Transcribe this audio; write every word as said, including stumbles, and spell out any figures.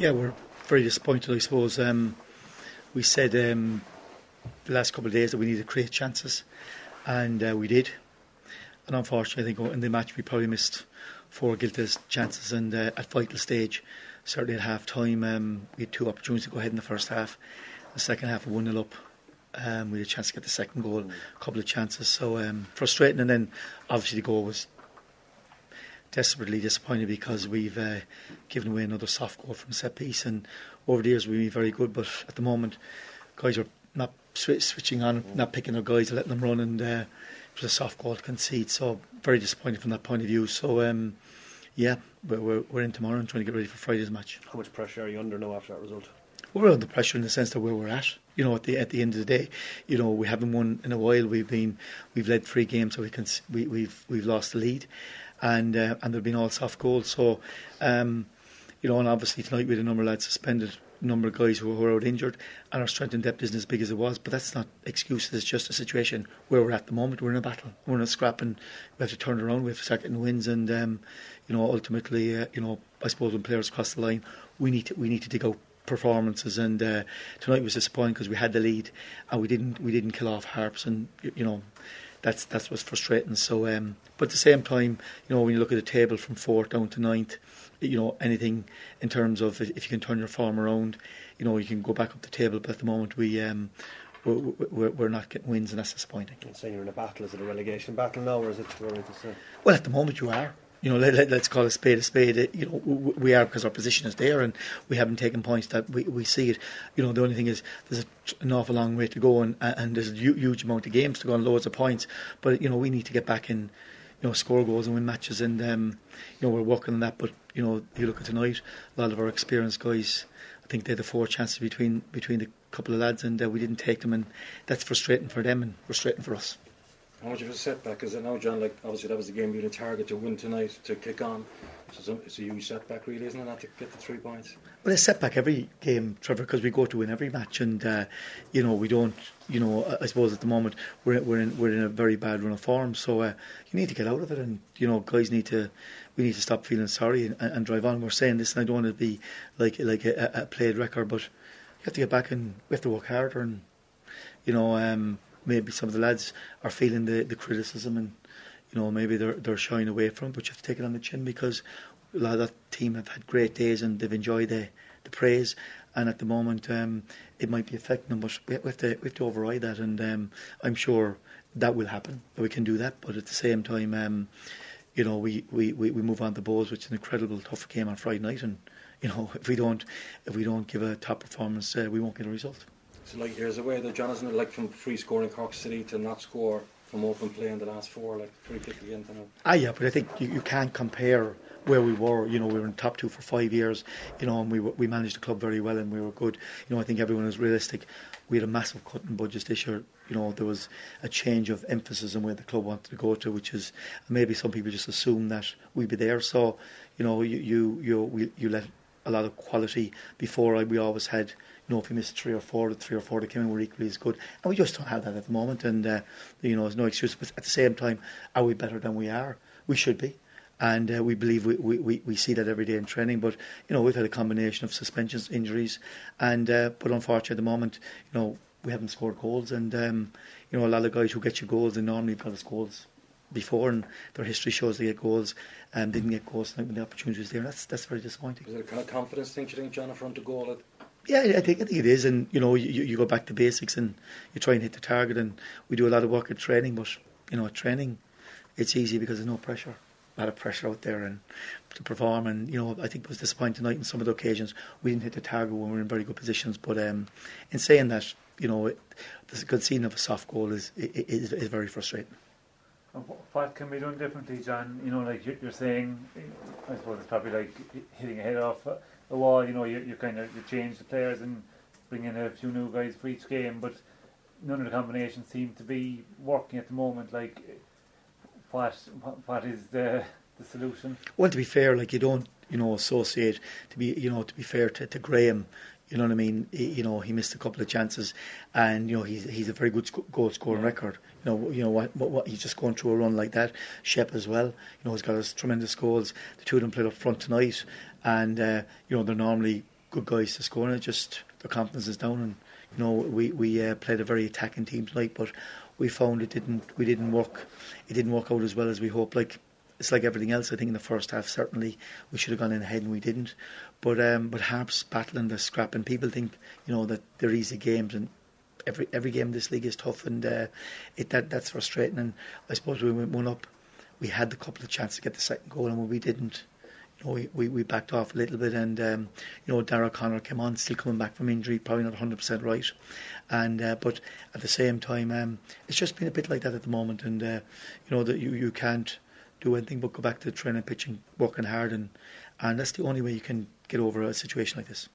Yeah, we're very disappointed, I suppose. Um, we said um, the last couple of days that we needed to create chances, and uh, we did. And unfortunately, I think in the match we probably missed four guilty chances, and uh, at vital stage, certainly at half time, um, we had two opportunities to go ahead in the first half. The second half, we one nil up. Um, we had a chance to get the second goal, a couple of chances. So um, frustrating, and then obviously the goal was desperately disappointing because we've uh, given away another soft goal from set piece, and over the years we've been very good, but at the moment guys are not sw- switching on, not picking their guys, letting them run, and uh, it was a soft goal to concede. So very disappointing from that point of view. So um, yeah, we're, we're, we're in tomorrow and trying to get ready for Friday's match. How much pressure are you under now after that result? We're under pressure in the sense that where we're at. You know, at the at the end of the day, you know, we haven't won in a while. We've been we've led three games, so we can we, we've we've lost the lead, and uh, and there've been all soft goals. So, um, you know, and obviously tonight we had a number of lads suspended, a number of guys who were out injured, and our strength and depth isn't as big as it was. But that's not excuses. It's just a situation where we're at the moment. We're in a battle. We're in a scrap, and we have to turn it around. We have to start getting wins, and um, you know, ultimately, uh, you know, I suppose when players cross the line, we need to we need to dig out performances, and uh, tonight was disappointing because we had the lead and we didn't we didn't kill off Harps, and you know that's that's what's frustrating. So um, but at the same time, you know, when you look at the table from fourth down to ninth, you know, anything in terms of if you can turn your form around, you know, you can go back up the table. But at the moment we um, we're, we're, we're not getting wins, and that's disappointing. You're saying you're in a battle. Is it a relegation battle now, or is it too early to say? Well, at the moment you are. You know, let, let, let's call a spade a spade. You know, we are, because our position is there, and we haven't taken points that we, we see it. You know, the only thing is there's a, an awful long way to go, and, and there's a huge amount of games to go and loads of points. But you know, we need to get back and, you know, score goals and win matches, and um, you know, we're working on that. But you know, you look at tonight, a lot of our experienced guys, I think they had the four chances between between the couple of lads, and uh, we didn't take them, and that's frustrating for them and frustrating for us. How much of a setback is it now, John? Like, obviously that was the game you had a target to win tonight, to kick on. So it's a huge setback, really, isn't it, not to get the three points? Well, it's setback every game, Trevor, because we go to win every match, and uh, you know, we don't. You know, I suppose at the moment we're we're in we're in a very bad run of form. So uh, you need to get out of it, and you know, guys need to. We need to stop feeling sorry and, and drive on. We're saying this, and I don't want to be like like a, a played record, but you have to get back, and we have to work harder, and you know. Um, Maybe some of the lads are feeling the, the criticism, and you know, maybe they're they're shying away from it, but you have to take it on the chin, because a lot of that team have had great days and they've enjoyed the, the praise, and at the moment um, it might be affecting them, but we have to we have to override that, and um, I'm sure that will happen, that we can do that. But at the same time, um, you know, we, we, we, we move on to Bohs, which is an incredible tough game on Friday night, and you know, if we don't if we don't give a top performance, uh, we won't get a result. So, like, here's a way that John, isn't it, like from free scoring Cork City to not score from open play in the last four, like free kick again tonight? Ah, yeah, but I think you, you can't compare where we were. You know, we were in top two for five years, you know, and we we managed the club very well, and we were good. You know, I think everyone was realistic. We had a massive cut in budgets this year. You know, there was a change of emphasis on where the club wanted to go to, which is maybe some people just assume that we'd be there. So, you know, you you you, we, you let a lot of quality before. I, we always had. You know, if we missed three or four, the three or four that came in were equally as good, and we just don't have that at the moment. And uh, you know, there's no excuse. But at the same time, are we better than we are? We should be, and uh, we believe we, we, we see that every day in training. But you know, we've had a combination of suspensions, injuries, and uh, but unfortunately, at the moment, you know, we haven't scored goals, and um, you know, a lot of guys who get you goals, they normally got us goals before, and their history shows they get goals, and um, didn't get goals when the opportunity was there. And that's that's very disappointing. Is it a kind of confidence thing, do you think, John, in front of goal? At Yeah, I think I think it is, and you know, you, you go back to basics and you try and hit the target, and we do a lot of work at training. But you know, at training, it's easy because there's no pressure, a lot of pressure out there, and to perform. And you know, I think it was disappointing tonight in some of the occasions we didn't hit the target when we were in very good positions. But um, in saying that, you know, it, the conceding of a soft goal is is, is very frustrating. What can be done differently, John? You know, like you're saying, I suppose it's probably like hitting a head off a wall. You know, you, you kind of you change the players and bring in a few new guys for each game, but none of the combinations seem to be working at the moment. Like, what what is the the solution? Well, to be fair, like you don't, you know, associate to be, you know, to be fair to, to Graham. You know what I mean? He, you know, he missed a couple of chances, and you know he's he's a very good sc- goal scoring record. You know, you know what, what, what he's just going through a run like that. Shep as well. You know, he's got his tremendous goals. The two of them played up front tonight, and uh, you know they're normally good guys to score, and it just their confidence is down. And you know, we we uh, played a very attacking team tonight, but we found it didn't we didn't work. It didn't work out as well as we hoped. Like it's like everything else. I think in the first half, certainly we should have gone in ahead and we didn't. But um, but Harps battling the scrap, and people think you know that they're easy games, and every every game in this league is tough, and uh, it that that's frustrating. And I suppose we went one up. We had the couple of chances to get the second goal, and when we didn't, you know, we, we, we backed off a little bit. And um, you know, Dara Connor came on, still coming back from injury, probably not one hundred percent right. And uh, but at the same time, um, it's just been a bit like that at the moment. And uh, you know that you, you can't do anything but go back to the training pitch and working hard, and and that's the only way you can get over a situation like this.